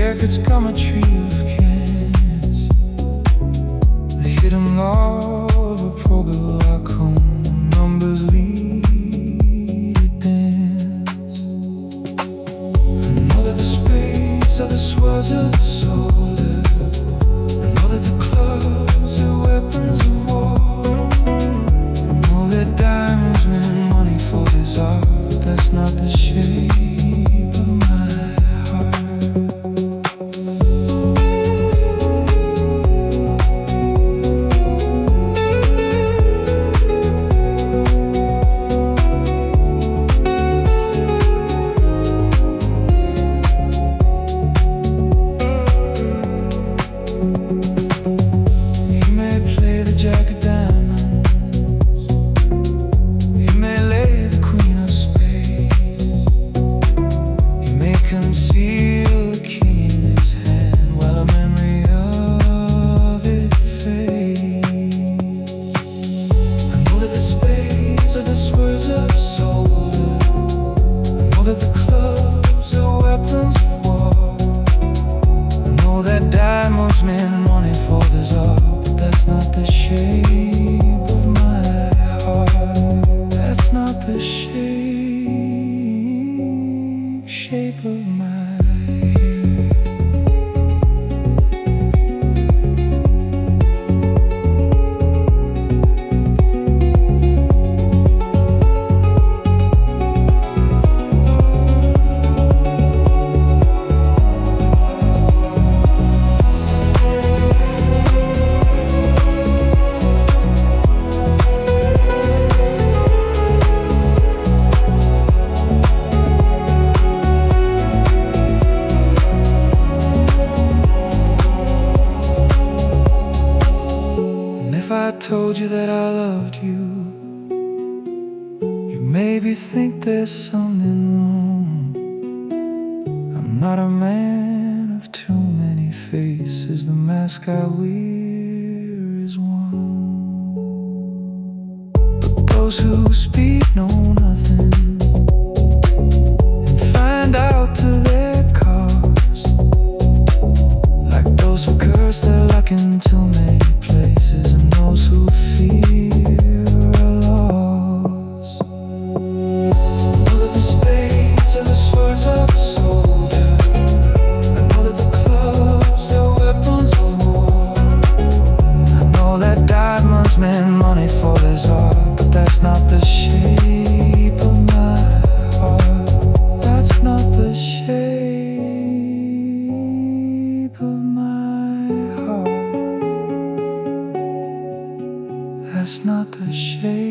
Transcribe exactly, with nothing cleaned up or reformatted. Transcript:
records come a tree of cans. The hidden law of a probabilicum. Numbers lead a dance. I know that the spades are the swords of the solar. I know that the clubs are weapons of war. I know that diamonds meant money for this art, but that's not the shape of my heart. He may play the jack of diamonds, he may lay the queen of spades, he may conceal a king in his hand while a memory of it fades. I know that the spades are the swords of a soldier. I know that the clubs are weapons of war. I know that diamonds mean money for this art, but that's not the shape of my heart. That's not the shape, shape of my heart. If I told you that I loved you, you maybe think there's something wrong. I'm not a man of too many faces. The mask I wear is one. But those who speak know nothing and find out to their cost, like those who curse their luck in too many places, and those who fear are lost. I know that the spades are the swords of a soldier. I know that the clubs are weapons of war. I know that diamonds meant money for this art, but that's not the shape of my heart. That's not the shape of my heart. That's not the shape.